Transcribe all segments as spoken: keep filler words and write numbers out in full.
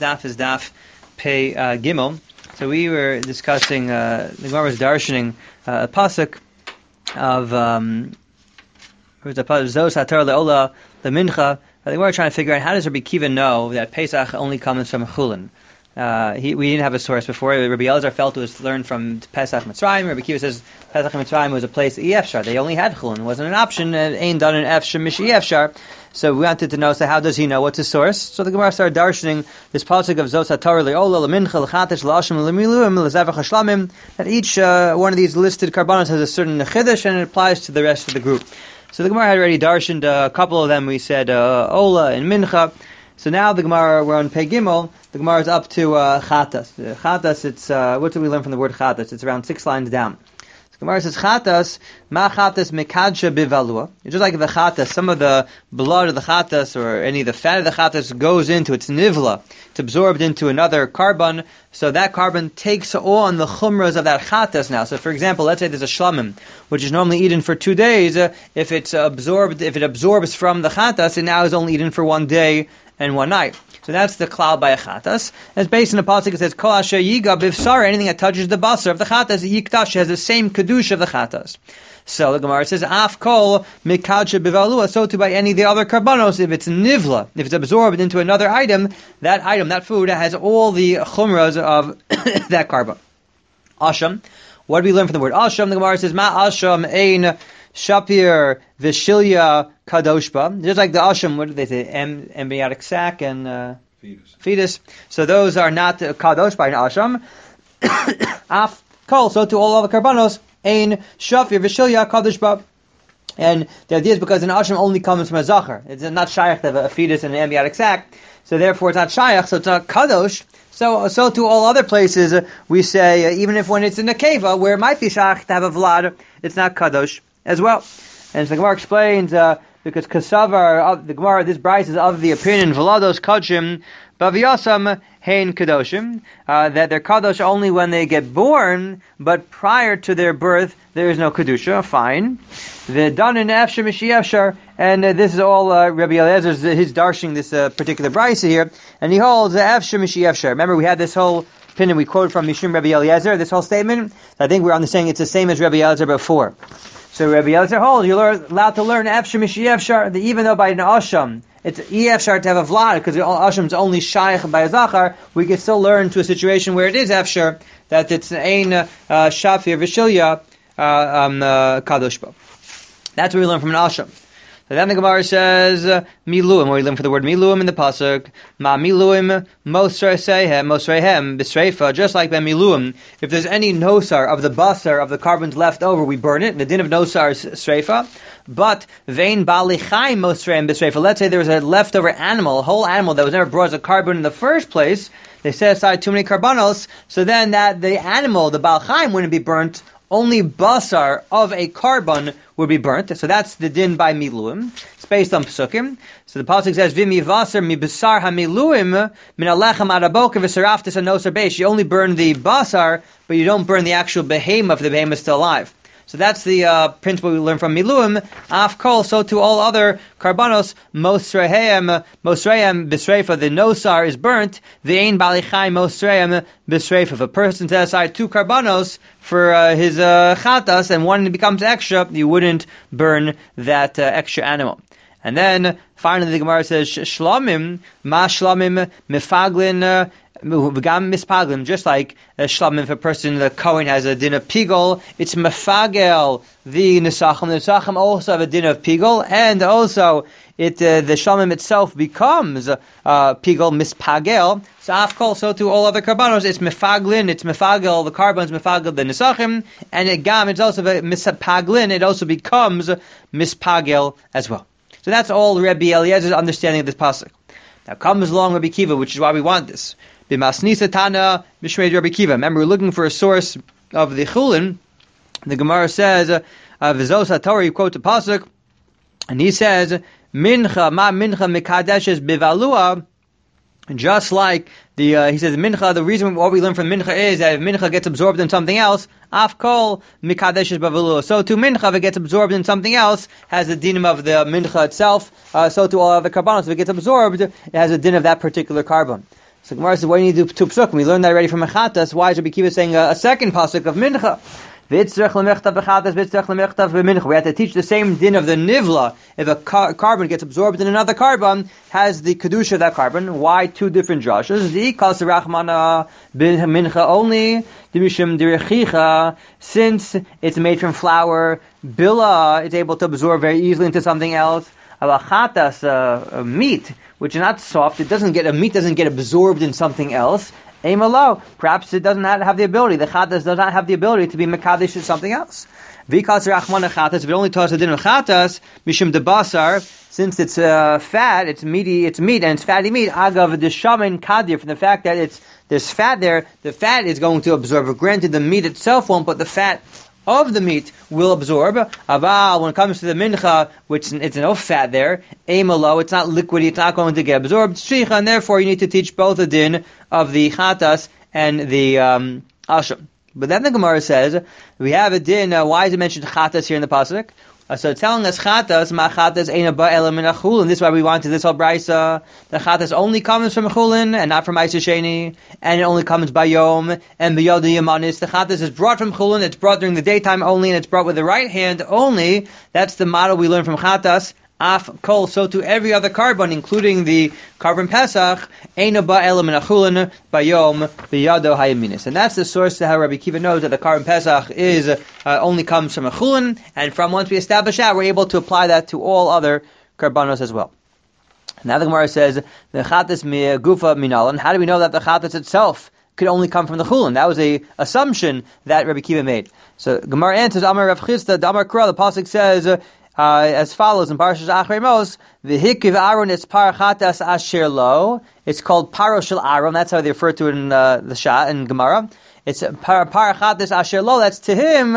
daf is daf pei uh, gimel. So we were discussing uh, the Gemara was darshaning uh, a pasuk of um, there's a pasuk zos hatar leola the mincha. I think we were trying to figure out how does Rabbi Kiva know that Pesach only comes from chulin. Uh, he, we didn't have a source before. Rabbi Elazar felt it was learned from Pesach Mitzrayim. Rabbi Kiva says Pesach Mitzrayim was a place Efshar. They only had chulin. It wasn't an option. It ain't done in Efshar Mishi Efshar. So we wanted to know, so how does he know? What's his source? So the Gemara started darshaning this pasuk of Zos HaTorah Le'ola L'mincha L'chatesh L'ashim L'miluim L'zevach HaShlamim, that each uh, one of these listed karbanos has a certain chiddush and it applies to the rest of the group. So the Gemara had already darshaned uh, a couple of them. We said uh, Ola and Mincha. So now the Gemara, we're on Pei Gimel. The Gemara is up to uh, Chatas. Uh, chatas, it's, uh, what do we learn from the word Chatas? It's around six lines down. The Gemara says Chatas, Ma Chatas Mekadsha Bivalua. It's just like the Chatas, some of the blood of the Chatas or any of the fat of the Chatas goes into, it's nivla. It's absorbed into another carbon, so that carbon takes on the chumras of that Chatas now. So for example, let's say there's a shlamim, which is normally eaten for two days. Uh, if it's absorbed, if it absorbs from the Chatas, it now is only eaten for one day and one night. So that's the klal by a chatas. It's based on a pasuk that says, Kol asher yiga bivsar, anything that touches the basar of the chatas, yiktash, has the same kedusha of the chatas. So the Gemara says, Af kol mikadsha bivalua, so too by any of the other karbanos, if it's nivla, if it's absorbed into another item, that item, that food, has all the chumras of that carbon. Asham. What do we learn from the word asham? The Gemara says, Ma asham ein Shapir Vishilya Kadoshba. Just like the Asham, what did they say? Em, embryonic sac and uh, fetus. fetus. So those are not uh, Kadosh by an Asham. Af Kol, so to all other Karbanos, Ein Shapir Vishilya Kadoshba. And the idea is because an Asham only comes from a Zachar. It's not Shaykh to have a fetus and an embryonic sac. So therefore it's not Shaykh, so it's not Kadosh. So, so to all other places, uh, we say, uh, even if when it's in the Keva, where it might be Shaykh to have a Vlad, it's not Kadosh as well. And so the Gemara explains, uh, because Kasavar, uh, the Gemara, this Bryce is of the opinion, Vlados Kodshim, Baviyasam Hein Kadoshim, uh, that they're Kadosh only when they get born, but prior to their birth, there is no Kedusha. Fine. The done in Efshar Mishi Efshar, and uh, this is all uh, Rabbi Eliezer's, his darshing this uh, particular Bryce here, and he holds uh, Efshar Mishi Efshar. Remember, we had this whole opinion we quoted from Mishum Rabbi Eliezer, this whole statement. I think we're understanding it's the same as Rabbi Eliezer before. So Rabbi Eliezer holds you're allowed to learn Efshar Mishi Efshar, even though by an Asham it's Efshar to have a Vlad, because the Asham is only Shaykh by a Zachar, we can still learn to a situation where it is Efshar, that it's Ein uh, Shafir Vishilya uh, um, uh, Kadoshba. That's what we learn from an Asham. So then the Gemara says, uh, Miluim, where we learn for the word Miluim in the Pasuk, Ma Miluim, Mosreisehem, Mosreihem, Bisreifa, just like by Miluim, if there's any nosar of the basar, of the carbons left over, we burn it, and the din of nosar is Sreifa. But, Vein Balichaim, Mosreihem, Bisreifa, let's say there was a leftover animal, a whole animal that was never brought as a carbon in the first place, they set aside too many carbonos, so then that the animal, the Balchaim, wouldn't be burnt, only basar of a carbon would be burnt. So that's the din by miluim. It's based on psukim. So the pasuk says, "V'mi vaser mi basar hamiluim min alechem araboker v'seraftis anosar beish." You only burn the basar, but you don't burn the actual behemoth if the behemoth is still alive. So that's the uh, principle we learn from miluim. Af kol, so to all other karbanos, mosrehem, mosrehem bisreifa, the nosar is burnt. The ein balichai mosrehem bisreifa. If a person set aside two karbanos for uh, his uh, chatas and one becomes extra, you wouldn't burn that uh, extra animal. And then finally the Gemara says, shlamim, ma shlamim mifaglin, uh, just like a shlamim, if a person, the Kohen, has a din of pigol, it's mefagel the nesachim. The nesachim also have a din of pigol, and also it uh, the shlamim itself becomes uh, pigol mispagel. So afkol, so to all other karbanos, it's mefaglin, it's mefagel, the carbons mefagel the nesachim, and it gam, it's also mispaglin, it also becomes mispagel as well. So that's all Rabbi Eliezer's understanding of this pasuk. Now comes along Rabbi Kiva, which is why we want this. B'masnisa Tana Mishmei Rabbi Kiva. Remember, we're looking for a source of the chulin. The Gemara says, "V'zos haTorah," you quote the pasuk, and he says, "Mincha ma mincha mikadeshes bivalua." Just like the uh, he says mincha, the reason what we learn from mincha is that if mincha gets absorbed in something else, afkol mikadeshes bivalua. So to mincha, if it gets absorbed in something else, has the din of the mincha itself. Uh, so to all other karbanos, if it gets absorbed, it has a din of that particular carbon. So Gemara says, why do you need to do two psukim? We learned that already from Mechatas. Why is Rabbi Kiva saying a, a second pasuk of Mincha? We have to teach the same din of the nivla. If a car- carbon gets absorbed in another carbon, has the kedusha of that carbon. Why two different drashas? The ikas rachmana mincha only, dimishim dirichicha, since it's made from flour, bila is able to absorb very easily into something else. Alachatas, uh, meat, which is not soft, it doesn't get a meat doesn't get absorbed in something else. Aimalo, perhaps it doesn't have the ability. The chatas does not have the ability to be mekadesh to something else. Vikas rachmana chatas. If it only tells the din of chatas, mishim debasar, since it's uh, fat, it's meaty, it's meat and it's fatty meat. Agav deshamin kadir, from the fact that it's there's fat there, the fat is going to absorb. Granted, the meat itself won't, but the fat of the meat will absorb. Aval, when it comes to the mincha, which it's no fat there, aimalo, it's not liquidy, it's not going to get absorbed. Shricha, and therefore you need to teach both the din of the chatas and the um, asham. But then the Gemara says, we have a din, uh, why is it mentioned chatas here in the pasuk? Uh, so telling us chatas, ma chatas eina ba'ela min achulin. This is why we wanted this whole brisa. The chatas only comes from chulin and not from Ma'aser Sheni, and it only comes by yom and b'yod yamanis. The chatas is brought from chulin. It's brought during the daytime only, and it's brought with the right hand only. That's the model we learn from chatas. Af kol, so to every other carbon, including the carbon pesach, eina ba'ela min achulin bayom b'yado hayaminis. And that's the source to how Rabbi Kiva knows that the carbon pesach is uh, only comes from a chulin, and from once we establish that, we're able to apply that to all other carbonos as well. Now the Gemara says the chatas mi gufa minalan. How do we know that the chatas itself could only come from the chulin? That was a assumption that Rabbi Kiva made. So Gemara answers, Amar Rav Chisda, Damar Kra. The pasuk says uh, as follows in Parashas Achrei Mos: V'hikiv Aaron es parachatas asher lo. It's called paro shel Aaron. That's how they refer to it in uh, the Shah in Gemara. It's parachatas asher lo. That's to him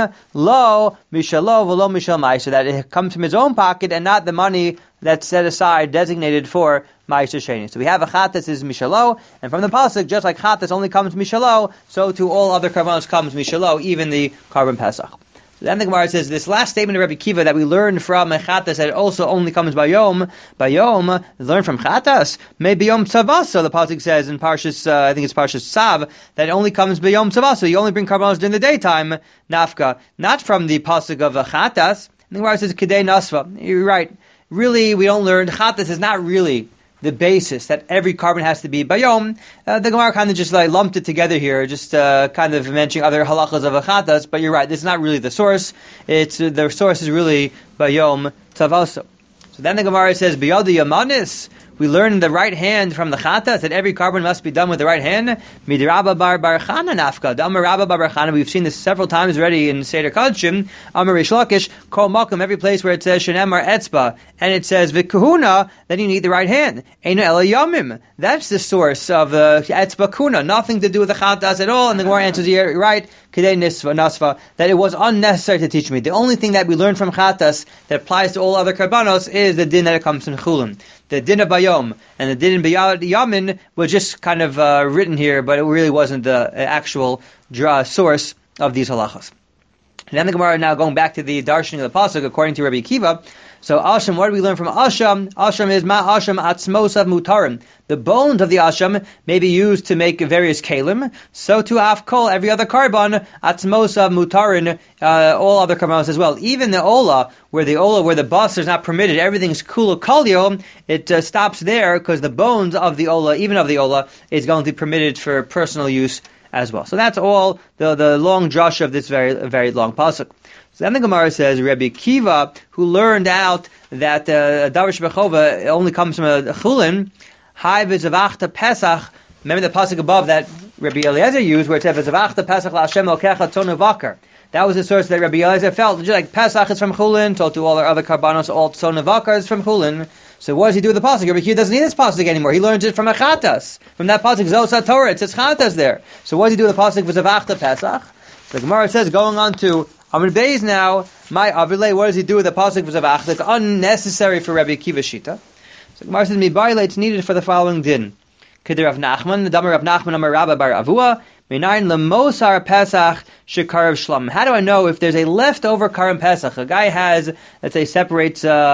lo mishalo v'lo mishal mai, so that it comes from his own pocket and not the money that's set aside designated for Ma'aser Sheni. So we have a chatas is mishalo, and from the pasuk, just like chatas only comes mishalo, so to all other karbanos comes mishalo, even the carbon pesach. So then the Gemara says this last statement of Rabbi Kiva that we learned from chatas that it also only comes by yom, by yom, learned from chatas, maybe yom tzavas. So the pasuk says in Parshas, uh, I think it's Parshas Sav, that it only comes by yom tzavas. So you only bring karbanos during the daytime, nafka, not from the pasuk of chatas. And the Gemara says kedei nasva. You're right. Really, we don't learn chatas is not really the basis that every carbon has to be bayom. Uh, the Gemara kind of just like lumped it together here, just uh, kind of mentioning other halachas of achatas, but you're right, this is not really the source. It's uh, the source is really bayom tavaso. So then the Gemara says, biyad yamanis, we learn the right hand from the chatas, that every carbon must be done with the right hand. Midrabba bar bar chana nafka. Amar Rabba bar chana. We've seen this several times already in Seder Kadshim. Amar Rish Lakish. Kol makom. Every place where it says shenemar etzba and it says v'kuhuna, then you need the right hand. Eina ela yamim. That's the source of the etzba kuna. Nothing to do with the chatas at all. And the Gemara answers here, right? Kedei nisva nasva, that it was unnecessary to teach me. The only thing that we learn from chatas that applies to all other karbanos is the din that it comes from chulin. The din of bayom and the din of yamin was just kind of uh, written here, but it really wasn't the actual draw source of these halachas. And then the Gemara now going back to the darshaning of the pasuk according to Rabbi Kiva. So asham, what do we learn from asham? Asham is ma asham atzmosav mutarim. The bones of the asham may be used to make various kalim. So to afkol, every other carbon, atzmosav mutarin, uh, all other carbonos as well. Even the ola, where the ola, where the bus is not permitted, everything's kula kalyo, it uh, stops there because the bones of the ola, even of the ola, is going to be permitted for personal use as well. So that's all the the long drush of this very very long pasuk. So then the Gemara says, Rabbi Kiva, who learned out that uh, Darish Bechova only comes from a chulin, Hai v'zavachta Pesach. Remember the pasuk above that Rabbi Eliezer used, where it said v'zavachta Pesach la'Hashem Elokecha tonu vakar. That was the source that Rabbi Eliezer felt. Just like Pesach is from chulin, so to all our other karbanos, all tonu vakar is from chulin. So what does he do with the pasuk? Rabbi Kiva doesn't need this pasuk anymore. He learns it from a chatas. From that pasuk, Zos Torah, it says chatas there. So what does he do with the pasuk v'zavachta Pesach? The Gemara says, going on to Amr Beis now, my Avilei, what does he do with the pasuk v'zavach? That's unnecessary for Rabbi Kiva Shita. So Gemara says, Mibayle, it's needed for the following din. Kedei Rav Nachman, the Damar Rav Nachman, Amar Rabba bar Avua, Meinayin lemosar Pesach shekarav shlam. How do I know if there's a leftover karim Pesach? A guy has, let's say, separates uh,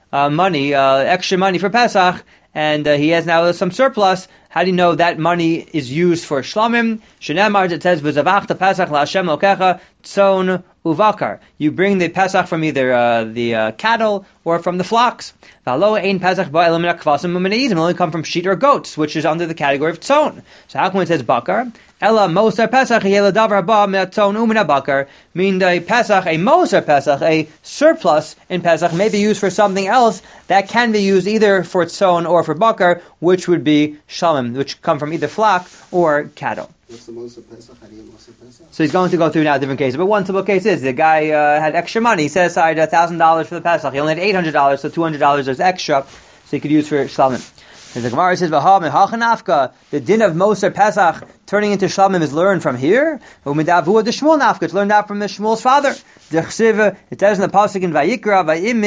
uh, money, uh, extra money for Pesach, and uh, he has now some surplus. How do you know that money is used for shlamim? Shenemar, it says, "V'zavachta Pesach la'Hashem Elokecha tzon uvakar." You bring the Pesach from either uh, the uh, cattle or from the flocks. V'alo ein Pesach ba'elam min ha'kvasim u'min only come from sheep or goats, which is under the category of tzon. So how come it says bakar? Ella Moser Pesach yela davar ba me'atzon u'min ha'bakar. Mean a Pesach, a Moser Pesach, a surplus in Pesach may be used for something else that can be used either for tzon or for bakar, which would be shalom, which come from either flock or cattle. What's the Moser Pesach? How do you Moser Pesach? So he's going to go through now different cases. But one typical case is the guy uh, had extra money. He set aside one thousand dollars for the Pesach. He only had eight hundred dollars, so two hundred dollars is extra, so he could use for shlamim. And the Gemara says, the din of Moser Pesach turning into shlamim is learned from here. It's learned out from the Shmuel's father. It says in the pasuk in Vayikra,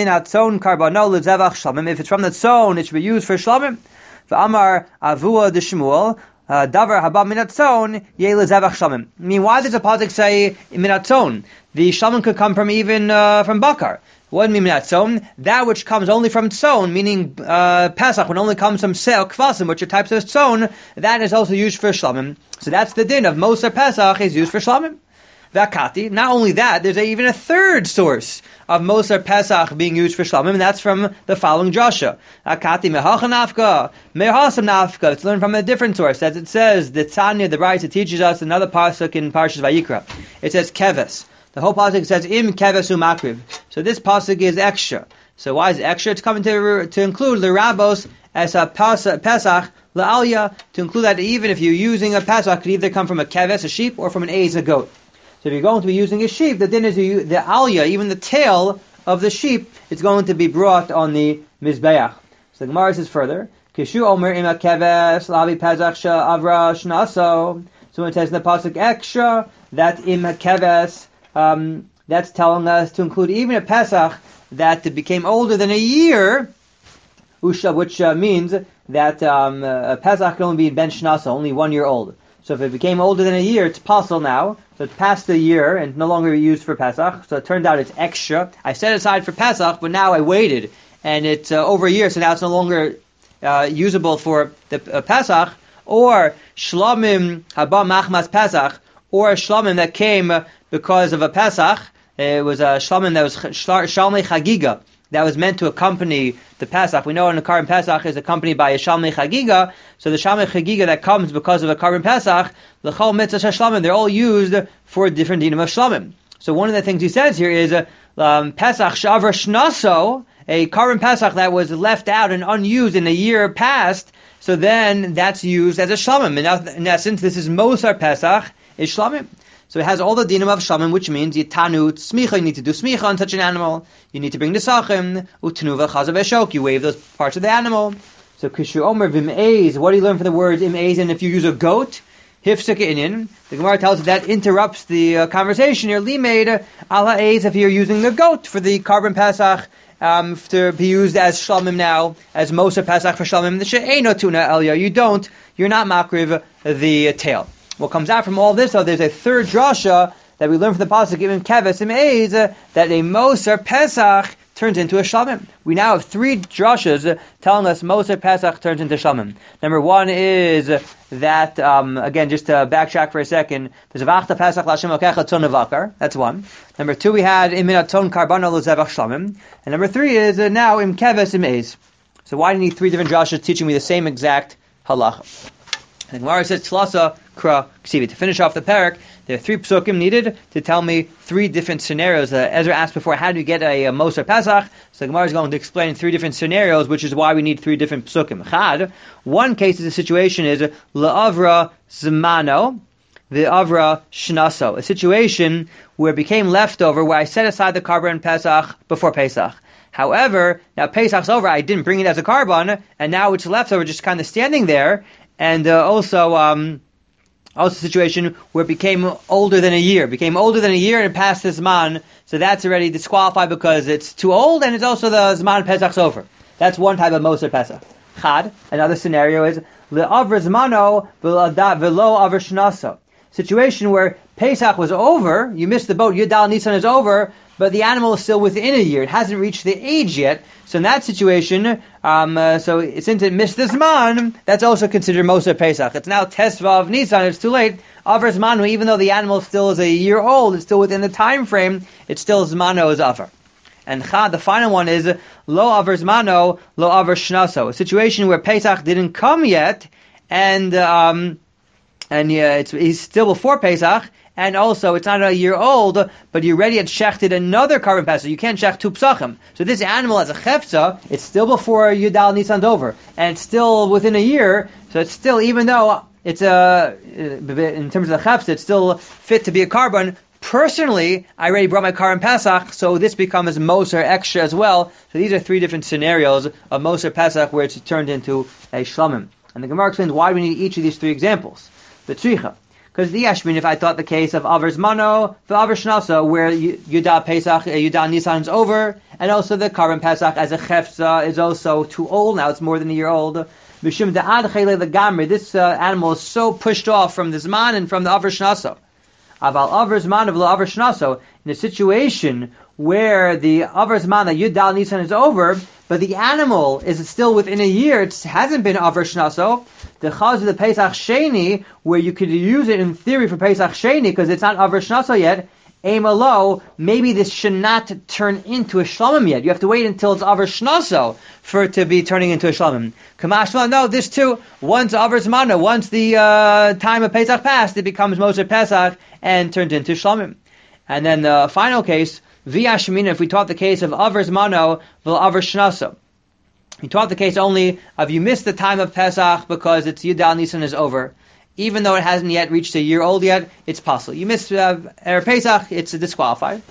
if it's from the tzon, it should be used for shlamim. Amar avua de Shmuel, davar haba minatzon yele zevach shlamim. I mean, why does the pasuk say minatzon? The shlamim could come from even uh, from bakar. What do you mean minatzon? That which comes only from tzon, meaning uh, Pesach, when only comes from sel kvasim, which are types of tzon, that is also used for shlamim. So that's the din of Moser Pesach is used for shlamim. Vakati. Not only that, there's a, even a third source of Moser Pesach being used for shlamim, and that's from the following drasha. Vakati mehacha nafka, mehasam nafka. It's learned from a different source, as it says the Tanya, the Brisa teaches us another pasuk in Parshas Vayikra. It says keves. The whole pasuk says im keves umakriv. So this pasuk is extra. So why is it extra? It's coming to to include l'rabos as a Pesach la'alya, to include that even if you're using a Pesach, it could either come from a keves, a sheep, or from an eiz, a goat. So if you're going to be using a sheep, the din is you, the alya, even the tail of the sheep, it's going to be brought on the mizbeach. So the Gemara says further, Kishu omer ima keves lavi pesach avra shnaso. So it says in the pasuk extra that im keves, um, that's telling us to include even a pesach that became older than a year, which uh, means that um, a pesach can only be ben shnaso, only one year old. So if it became older than a year, it's possible now. So it's past the year and no longer used for Pesach. So it turned out it's extra. I set aside for Pesach, but now I waited, and it's uh, over a year, so now it's no longer uh, usable for the uh, Pesach. Or shlamim haba machmas Pesach, or a shlamim that came because of a Pesach. It was a shlamim that was shalmei chagiga, that was meant to accompany the Pesach. We know in the Karban Pesach is accompanied by a Shalmei Chagiga. So the Shalmei Chagiga that comes because of a Karban Pesach, l'chol mitzvah shlamim, they're all used for different dinim of shlamim. So one of the things he says here is um, Pesach shavra shnaso, a Karban Pesach that was left out and unused in a year past. So then that's used as a shlamim. In, in essence, this is Moser Pesach is shlamim. So it has all the dinim of shlamim, which means yitanu smicha. You need to do smicha on such an animal. You need to bring the sachim utnuva chazav eshok. You wave those parts of the animal. So kishu omer v'im'ez. What do you learn from the word im'ez? And if you use a goat, hifsek inyan. The Gemara tells us that interrupts the uh, conversation. You're limeid ala ez if you're using the goat for the Karban Pesach. Um, to be used as shlamim now, as Moser Pesach for shlamim. The she'eino tuna elya. You don't. You're not makriv the tail. What comes out from all this, though, there's a third drasha that we learn from the pasuk given keves im'ez, that a Moser Pesach turns into a shlamim. We now have three drashas telling us Moser Pesach turns into shlamim. Number one is that, um, again, just to backtrack for a second, there's a vachta Pesach l'Hashem Elokecha tzon nevakar. That's one. Number two, we had im minatzon karbano l'zevach shlamim. And number three is uh, now im keves im'ez. So why do you need three different drashas teaching me the same exact halacha? And the Gemara says, Tlasa kra ksivi. To finish off the parak, there are three psukim needed to tell me three different scenarios. Uh, Ezra asked before, how do you get a, a Moser Pesach? So the Gemara is going to explain three different scenarios, which is why we need three different psukim. Chad, one case of the situation is la'avra zmano, the avra shnaso. A situation where it became leftover, where I set aside the Karban Pesach before Pesach. However, now Pesach's over, I didn't bring it as a Karban, and now it's leftover, just kind of standing there. And uh, also, um, also a situation where it became older than a year. It became older than a year and it passed the Zman, so that's already disqualified because it's too old, and it's also the Zman Pesach's over. That's one type of Moser Pesach. Chad, another scenario is, Le'avr Zmano v'lo avr shnaso. situation where Pesach was over, you missed the boat, Yudal Nisan is over, but the animal is still within a year. It hasn't reached the age yet. So in that situation, um, uh, so since it missed this man, that's also considered Moser Pesach. It's now Tesvav Nisan, it's too late. Avar Zmanu, even though the animal still is a year old, it's still within the time frame, it's still Zmano is Avar. And Chad, the final one is Lo Avar Zmano, Lo Avar Shnaso, a situation where Pesach didn't come yet, and um, and yeah, it's he's still before Pesach, and also it's not a year old, but you already had shechted another carbon pesach. You can't shecht two psachim. So this animal has a chefza, it's still before Yudal Nisan's over, and it's still within a year, so it's still, even though it's a, in terms of the chefza, it's still fit to be a carbon. Personally, I already brought my carbon pesach, so this becomes Moser extra as well. So these are three different scenarios of Moser pesach where it's turned into a shlamim. And the Gemara explains why we need each of these three examples. The tzricha. Because the Yashmin, if I thought the case of Avar Zmano, the Avar Shnaso, where Yudah Pesach, Yudah Nisan is over, and also the Karban Pesach as a Chefza is also too old, now it's more than a year old. B'shim Da'ad Chele L'Gamri, this uh, animal is so pushed off from the Zman and from the Avar Shnaso. Aval Avar Zman of the Avar Shnaso, in a situation where the Avar Zman, the Yudah Nisan is over, but the animal is still within a year, it hasn't been Avar Shnaso, the Chaz of the Pesach Sheni, where you could use it in theory for Pesach Sheni, because it's not Avar Shnaso yet, Eimalo, maybe this should not turn into a Shlamim yet. You have to wait until it's Avar Shnaso for it to be turning into a Shlamim. Kamashma, no, this too, once Avar Zmana, once the uh, time of Pesach passed, it becomes Moser Pesach and turns into Shlamim. And then the final case, Via Shemina, if we taught the case of Avar Zmano, Vel Avar Shnaso. We taught the case only of you missed the time of Pesach because it's Yudal Nisan is over. Even though it hasn't yet reached a year old yet, it's possible. You missed uh, Er Pesach, it's disqualified.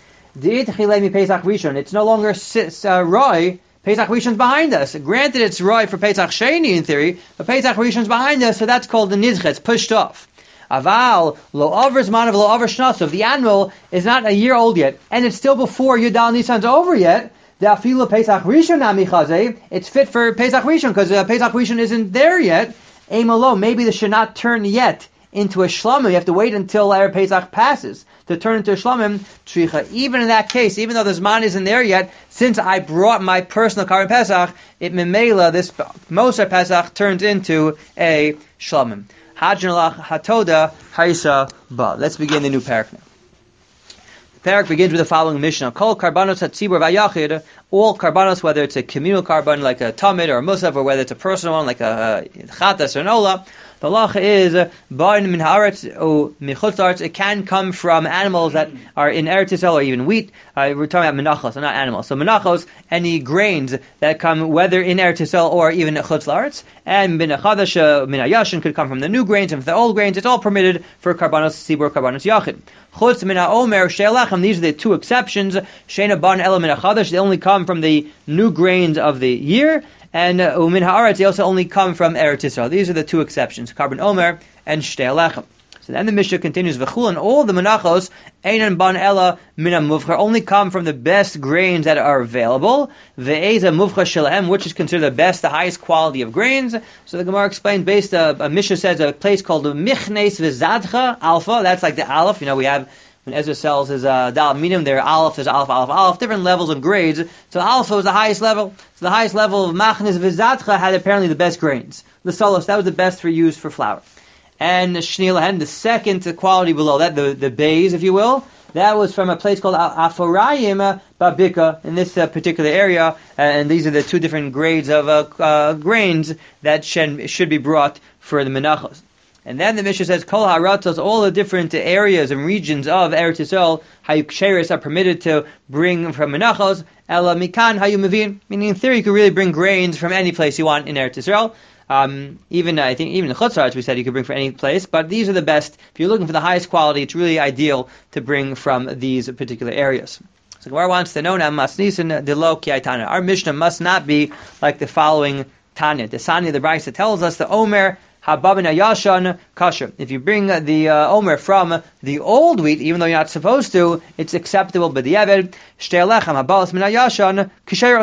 It's no longer uh, Roy. Pesach Rishon's behind us. Granted, it's Roy for Pesach Sheni in theory, but Pesach Rishon's behind us, so that's called the Nizcha. It's pushed off. Aval, lo Avar Zmanav, lo Avar Shnaso. If the animal is not a year old yet, and it's still before Yudal Nisan's over yet, the Afila Pesach Rishon Namichaze, it's fit for Pesach Rishon, because uh, Pesach Rishon isn't there yet. Aimalo, maybe this should not turn yet into a shlamim. You have to wait until Erev Pesach passes to turn into a shlamim. Tricha. Even in that case, even though the Zman isn't there yet, since I brought my personal Karban Pesach, it memela, this Moser Pesach turns into a shlamim. Hajnalach hatoda haisa ba. Let's begin the new parak now. The parak begins with the following Mishnah. Kol karbanos hatzibur v'yachid. All karbanos, whether it's a communal karban like a tamid or a musaf, or whether it's a personal one like a chatas or an ola, the halacha is ba'in min haaretz or michutz haaretz. It can come from animals that are in Eretz Yisrael or even wheat. Uh, we're talking about menachos, so not animals. So menachos, any grains that come whether in Eretz Yisrael or even chutz laaretz, and min hachadash, min hayashin could come from the new grains and from the old grains. It's all permitted for karbanos tzibur, karbanos yachid. Chutz min haomer she'elechem. These are the two exceptions. Sheina ban ela min hachadash. They only come from the new grains of the year. And umin haaretz, they also only come from Eretz Yisrael. These are the two exceptions, Karban Omer and Shtei Alechem. So then the Mishnah continues, V'chul, and all the menachos, einan ban ela minam muvchar, only come from the best grains that are available. Ve'eza muvchar shelahem, which is considered the best, the highest quality of grains. So the Gemara explains, based, uh, a Mishnah says a place called the Michnes V'zadcha Alpha, that's like the Aleph, you know, we have, when Ezra sells his uh, Dal Minim, there are Aleph, there's Aleph, Aleph, Aleph, different levels of grades. So Aleph was the highest level. So the highest level of Machnes V'zadcha had apparently the best grains. The Solos, that was the best for use for flour. And Shnei Lahen, the second quality below that, the, the Bays, if you will, that was from a place called Aforayim Babika, in this uh, particular area. Uh, and these are the two different grades of uh, uh, grains that should, should be brought for the Menachos. And then the Mishnah says, Kol haratzos, all the different areas and regions of Eretz Yisrael, hayu ksheris, are permitted to bring from menachos, ela mikan hayu mevin, meaning in theory you could really bring grains from any place you want in Eretz Yisrael. Um, even, I think, even the chutz haaretz we said you could bring from any place, but these are the best. If you're looking for the highest quality, it's really ideal to bring from these particular areas. So Gemara wants to know now, masnisin delo ki aitana. Our Mishnah must not be like the following Tanya. The Sanya, the Brisa tells us the Omer, Hababin Ayashan Kasher. If you bring the uh, Omer from the old wheat, even though you're not supposed to, it's acceptable. But the Eved, Shtei Alechem, Habalas Min Ayashan, Kisheros.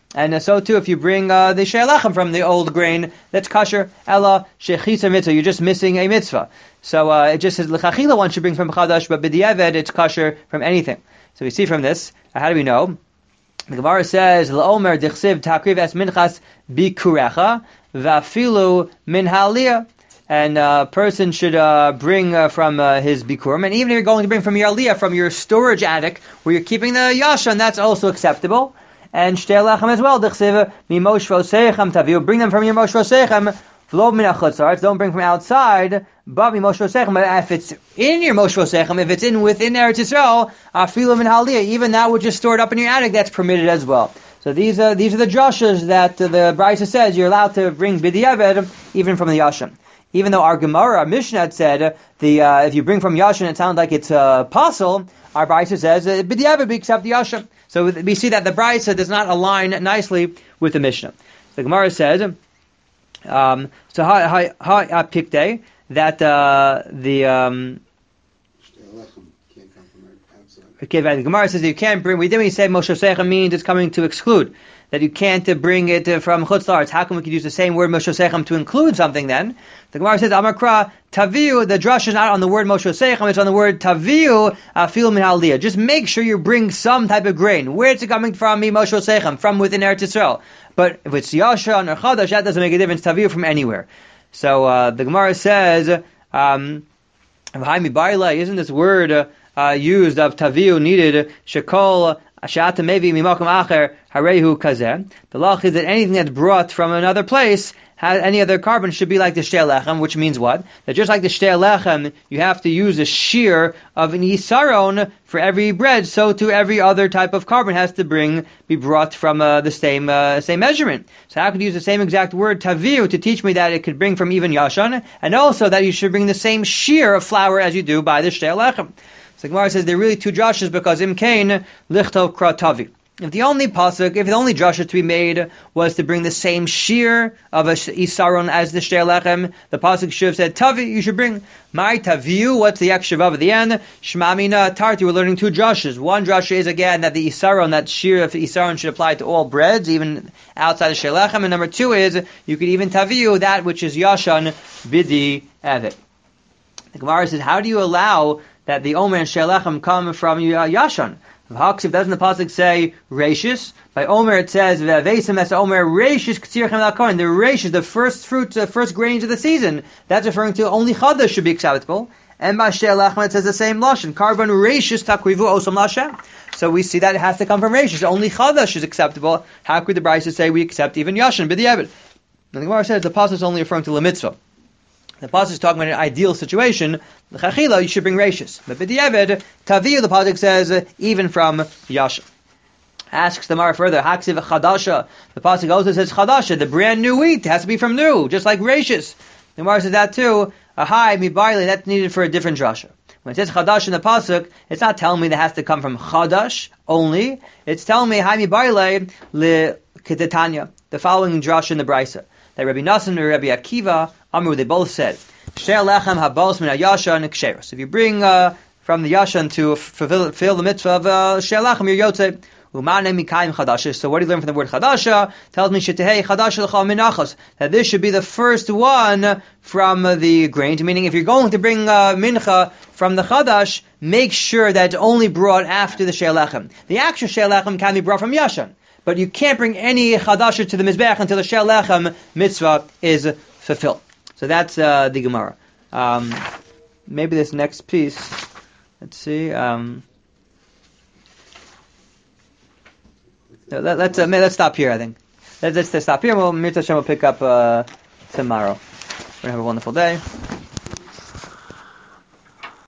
And uh, so too, if you bring uh, the she'elachem from the old grain, that's kosher. Ella shechisa mitzvah, you're just missing a mitzvah. So uh, it just says l'chachila one should bring from chadash, but b'diavad it's kosher from anything. So we see from this, uh, how do we know? The Gemara says, "L'omer dichsiv takriv es minchas bikurecha v'afilu min haliyah." And a uh, person should uh, bring uh, from uh, his bikurim, and even if you're going to bring from your aliyah, from your storage attic where you're keeping the yashan, that's also acceptable. And shtei lechem as well. Dichsiv mimoshvo seichem taviu. Bring them from your moshvo seichem. V'lo min achutzar. Don't bring from outside. But mimoshvo seichem. But if it's in your moshvo seichem, if it's in within Eretz Yisrael, afilu min haliyah. Even that which is stored up in your attic, that's permitted as well. So these are these are the drashas that uh, the Brisa says you're allowed to bring b'diavad even from the yashan. Even though our Gemara, our Mishnah had said the uh, if you bring from yashan, it sounds like it's a uh, apostle. Our Brisa says b'diavad we accept the yashan. So we see that the Brisa does not align nicely with the Mishnah. The Gemara says, um, so ha ha ha pikte that uh, the um, okay, the Gemara says that you can't bring. We didn't say Moshe Seichem means it's coming to exclude. That you can't uh, bring it uh, from Chutz La'aretz. How come we could use the same word Moshe Seichem to include something then? The Gemara says, Amakra, Taviu, the drush is not on the word Moshe Seichem, it's on the word Taviu, Afil Min Haliyah. Just make sure you bring some type of grain. Where is it coming from, me Moshe Seichem? From within Eretz Yisrael. But if it's Yashan or Chadash, that doesn't make a difference. Taviu from anywhere. So uh, the Gemara says, um, isn't this word uh, uh, used of Taviu needed, Shekol, Ashata maybe mimakom acher harehu kazeh. The law is that anything that's brought from another place, has any other carbon, should be like the shtei lechem, which means what? That just like the shtei lechem, you have to use a shear of an isaron for every bread, so to every other type of carbon has to bring be brought from uh, the same uh, same measurement. So how could you use the same exact word taviu to teach me that it could bring from even yashan, and also that you should bring the same shear of flour as you do by the shtei lechem? So the Gemara says there are really two drashas because im kain lichtov kratavi. If the only pasuk, if the only drasha to be made was to bring the same shear of a isaron as the shtei lechem, the pasuk should have said tavi. You should bring my taviu. What's the extra vav at the end? Shmamina tarti. We're learning two drashas. One drasha is again that the isaron, that shear of isaron, should apply to all breads, even outside the shtei lechem. And number two is you could even taviu that which is yashan bidi evet. The Gemara says, how do you allow that the Omer and She'elechem come from uh, Yashan? V'haksiv, doesn't the pasuk say Rashis? By Omer it says V'aveisim es Omer Rashis K'tzir Chem L'Akorin. The Rashis, the first fruits, the first grains of the season. That's referring to only Chadash should be acceptable. And by She'elechem it says the same lashon. Carbon Rashis Takrivu Osam Lashem. So we see that it has to come from Rashis. Only Chadash is acceptable. How could the Brisa say we accept even Yashan? B'diavad. The Gemara says the pasuk is only referring to the mitzvah. The pasuk is talking about an ideal situation. The chachila, you should bring rashis. But b'diavad, taviu, the pasuk says, uh, even from yasha. Asks the Gemara further, haksiv chadasha. The pasuk also says chadasha, the brand new wheat has to be from new, just like rashis. The Gemara says that too. Ahai mibarli, that's needed for a different drasha. When it says chadash in the pasuk, it's not telling me that has to come from chadash only. It's telling me hai mibarli li ketetanya, the following drasha in the brisa. That Rabbi Nassan and Rabbi Akiva, Amru, they both said, Shtei lechem habos min hayashan ksheros. If you bring uh, from the yashan to fulfill, fulfill the mitzvah of uh, shtei lechem, you're yotze. Umane mikayim chadasha. So what do you learn from the word chadasha? Tells me shetehei chadasha l'chal minachos. That this should be the first one from uh, the grain. Meaning, if you're going to bring uh, mincha from the chadash, make sure that it's only brought after the shtei lechem. The actual shtei lechem can be brought from yashan. But you can't bring any chadasha to the mizbeach until the shtei lechem mitzvah is fulfilled. So that's uh, the Gemara. Um, maybe this next piece. Let's see. Um, let, let's uh, let's stop here. I think let's, let's stop here. We'll Mirza Hashem will pick up uh, tomorrow. We're gonna have a wonderful day.